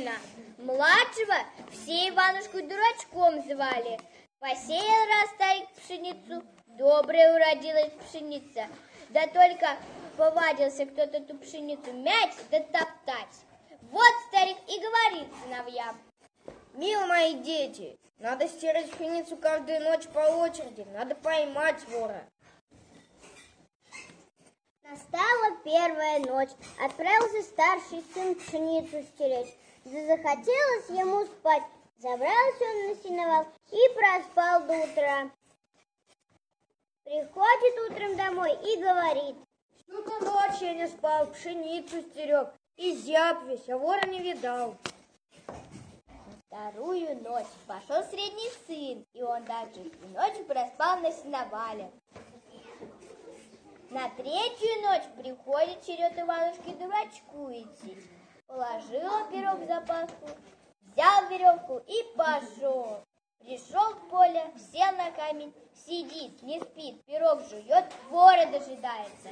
сына. Младшего все Иванушку дурачком звали. Посеял раз старик пшеницу, добрая уродилась пшеница. Да только повадился кто-то эту пшеницу мять да топтать. Вот старик и говорит сыновьям: милые мои дети, надо стирать пшеницу каждую ночь по очереди, надо поймать вора. Настала первая ночь, отправился старший сын пшеницу стеречь. Захотелось ему спать, забрался он на сеновал и проспал до утра. Приходит утром домой и говорит: что-то ночь я не спал, пшеницу стерег, и зяб весь, а вора не видал. Вторую ночь пошел средний сын, и он также всю ночь проспал на сеновале. На третью ночь приходит черед Иванушки дурачку идти. Положил пирог в запаску, взял веревку и пошел. Пришел в поле, сел на камень, сидит, не спит, пирог жует, вора дожидается.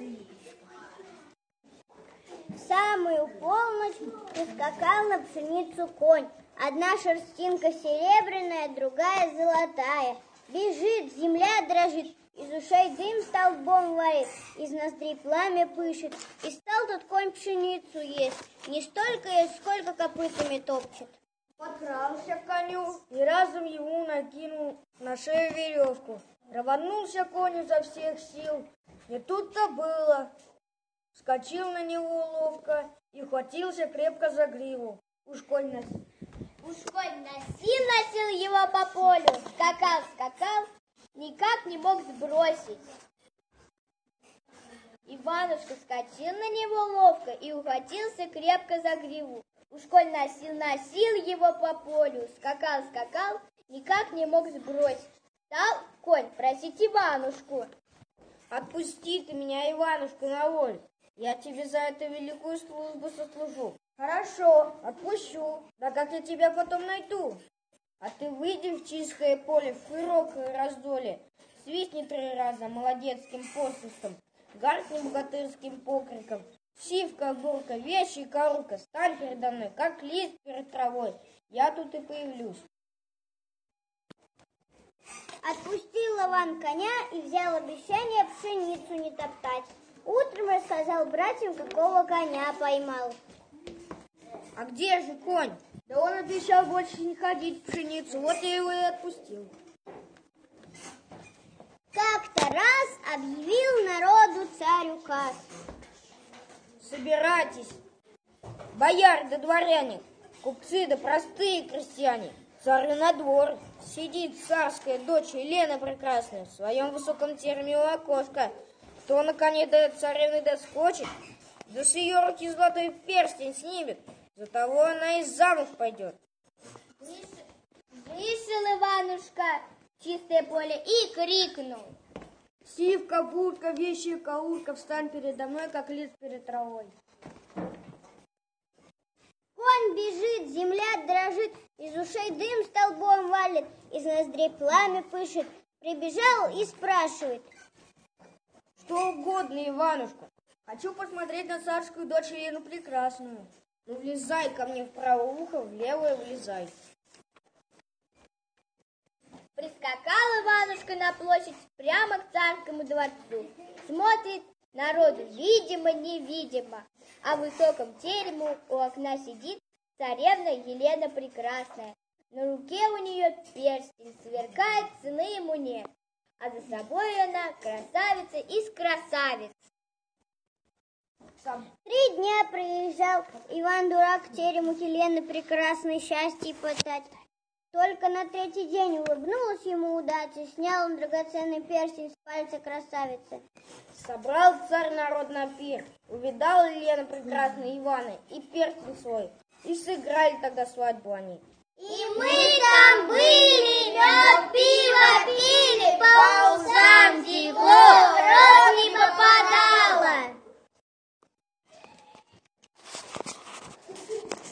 В самую полночь прискакал на пшеницу конь. Одна шерстинка серебряная, другая золотая. Бежит, земля дрожит, из ушей дым столбом валит, из ноздрей пламя пышет. И стал тот конь пшеницу есть, не столько есть, сколько копытами топчет. Подкрался к коню и разом ему накинул на шею веревку. Рванулся конь изо всех сил. Не тут-то было. Вскочил на него ловко и хватился крепко за гриву. Уж конь носил его по полю, скакал, никак не мог сбросить. Иванушка скочил на него ловко и ухватился крепко за гриву. Уж конь носил его по полю, скакал, никак не мог сбросить. Стал конь просить Иванушку: отпусти ты меня, Иванушка, на волю. Я тебе за это великую службу сослужу. Хорошо, отпущу. Да как я тебя потом найду? А ты выйди в чистое поле, в широкое раздолье, свистни 3 раза молодецким посвистом, гаркни богатырским покриком. Сивка, бурка, вещи и корука, стань передо мной, как лист перед травой. Я тут и появлюсь. Отпустил Иван коня и взял обещание пшеницу не топтать. Утром рассказал братьям, какого коня поймал. А где же конь? Да он обещал больше не ходить в пшеницу, вот я его и отпустил. Как-то раз объявил народу царь указ: собирайтесь, бояре да дворяне, купцы да простые крестьяне. Царь на двор, сидит царская дочь Елена прекрасная в своем высоком тереме у окошка. Кто на коне до царевны доскочит, да с ее руки золотой перстень снимет, за того она из замуж пойдет. Вышел Иванушка в чистое поле и крикнул: сивка, бурка, вещи и каурка, встань передо мной, как лист перед травой. Конь бежит, земля дрожит, из ушей дым столбом валит, из ноздрей пламя пышет. Прибежал и спрашивает: что угодно, Иванушка. Хочу посмотреть на царскую дочь Елену прекрасную. Ну, влезай ко мне в правое ухо, в левое влезай. Прискакал Иванушка на площадь прямо к царскому дворцу. Смотрит, народу видимо-невидимо, а в высоком терему у окна сидит царевна Елена прекрасная. На руке у нее перстень, сверкает, цены ему нет, а за собой она красавица из красавиц. 3 дня проезжал Иван-дурак к терему Елены прекрасной счастье пытать. Только на 3-й день улыбнулась ему удача, снял он драгоценный перстень с пальца красавицы. Собрал царь народ на пир, увидал Елена прекрасной Ивана и перстень свой, и сыграли тогда свадьбу они. И мы там были, мед, пиво пили, по усам текло, рот не